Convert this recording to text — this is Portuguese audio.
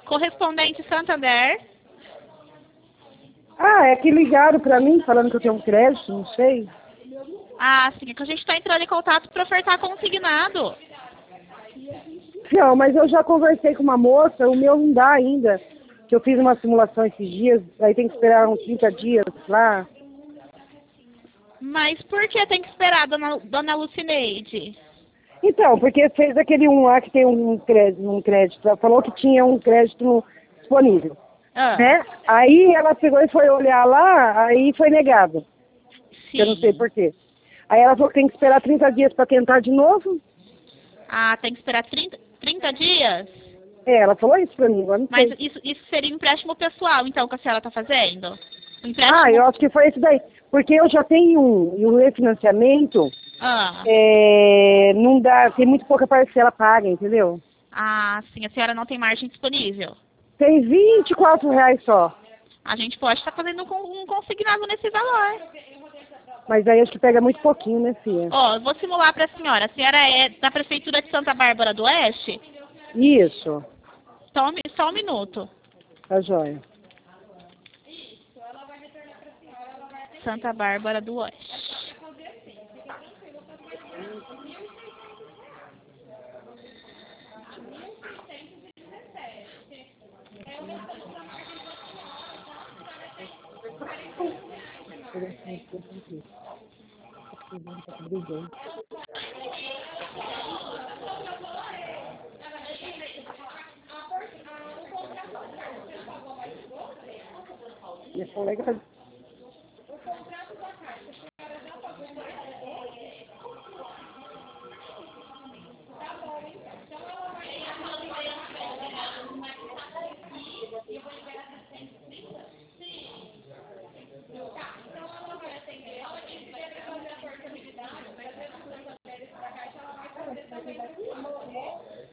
Correspondente Santander. Ah, é que ligaram pra mim falando que eu tenho um crédito, não sei. Ah, sim, é que a gente está entrando em contato para ofertar consignado. Não, mas eu já conversei com uma moça, o meu não dá ainda. Que eu fiz uma simulação esses dias, aí tem que esperar uns 30 dias lá. Mas por que tem que esperar, dona Lucineide? Então, porque fez aquele um lá que tem um crédito. Ela falou que tinha um crédito disponível, Ah, né? Aí ela pegou e foi olhar lá, aí foi negado. Eu não sei sim. por quê. Aí ela falou que tem que esperar 30 dias para tentar de novo. Ah, tem que esperar 30 dias? É, ela falou isso pra mim, agora não Mas sei. isso seria um empréstimo pessoal, então, que a senhora está fazendo? Um Ah, empréstimo... eu acho que foi isso daí. Porque eu já tenho um, e o refinanciamento Ah, não dá, tem muito pouca parcela paga, entendeu? ah, sim, a senhora não tem margem disponível. Tem R$ 24 só. A gente pode estar fazendo um consignado nesse valor. Mas aí acho que pega muito pouquinho, né, filha? Ó, eu vou simular para a senhora. A senhora é da Prefeitura de Santa Bárbara do Oeste? Isso, Só um minuto. tá joia. Santa Bárbara do Oeste. Minha colega